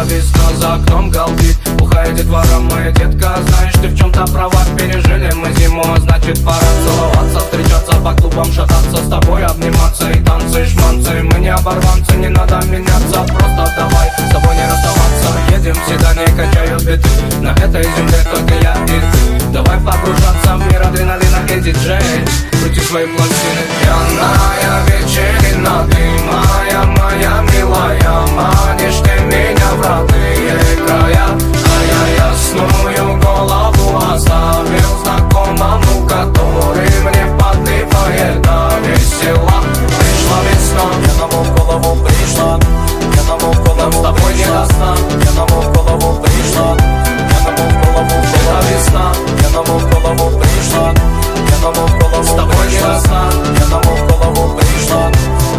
весна, за окном галдит. Бухая детвора, моя детка, знаешь, ты в чем-то права. Пережили мы зиму, а значит пора целоваться, встречаться по клубам, шататься, с тобой обниматься и танцы, шманцы. Мы не оборванцы, не надо меняться, просто давай с тобой не расставаться. Едем в седане, качают биты, на этой земле только я и ты. Давай погружаться в мир адреналина и диджей, крути свои пластины. Пьяная вечерина, ты моя милая, манишь ты меня в родные края. А я ясную голову оставил знакомому, который мне подливает до весела. Пришла весна, пьяному в голову пришла, пьяному в голову с тобой не до сна. Пьяному в голову пришла, пьяному в голову это весна. Пьяному в голову пришла, пьяному в голову с тобой не до сна. Пьяному в голову пришла.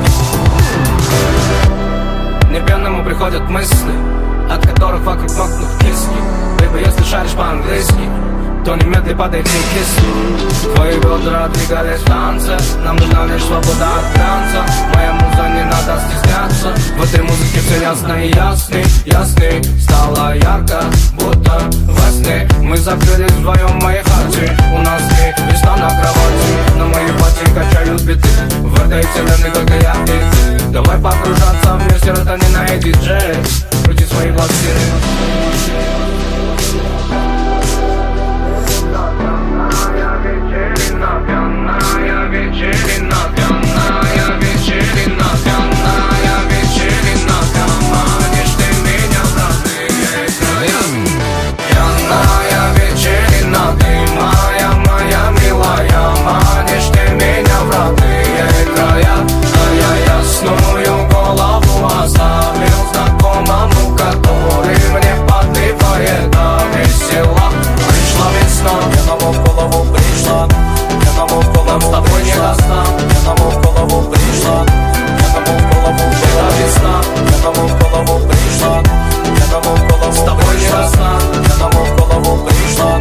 Мне пьяному приходят мысли, от которых вокруг мокнут киски. Либо если шаришь по-английски, то немедли падай к кисли. Твои бедра двигались в танце, нам нужна лишь свобода от транса. Моя муза, не надо стесняться, в этой музыке все ясно и ясный. Стало ярко, будто во сне. Мы закрылись вдвоем в моей хате, у нас не весна на кровати. На моей пати качают биты, в этой вселенной только я и ты. Давай погружаться в мир серотонина и диджей, крути свои пластины. Пьяная вечерина, пьяная вечерина, пьяная вечерина, манишь ты меня в родные края. Пьяная вечерина, ты моя милая, манишь ты меня в родные края. А я ясную голову оставил знакомому, который мне подливает до весела. Пришла весна, пьяному в голову пришла, пьяному в голову с тобой не до сна. Пьяному в голову пришла, пьяному в голову это весна. Пьяному в голову пришла, пьяному в голову с тобой не до сна. Пьяному в голову пришла,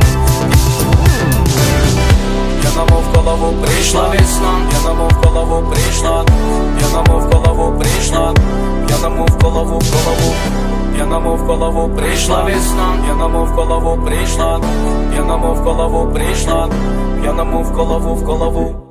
пьяному в голову пришла весна. Пьяному в голову пришла, пьяному в голову пришла, пьяному в голову пьяному в голову пришла весна. Пьяному в голову пришла, пьяному в голову пришла, пьяному в голову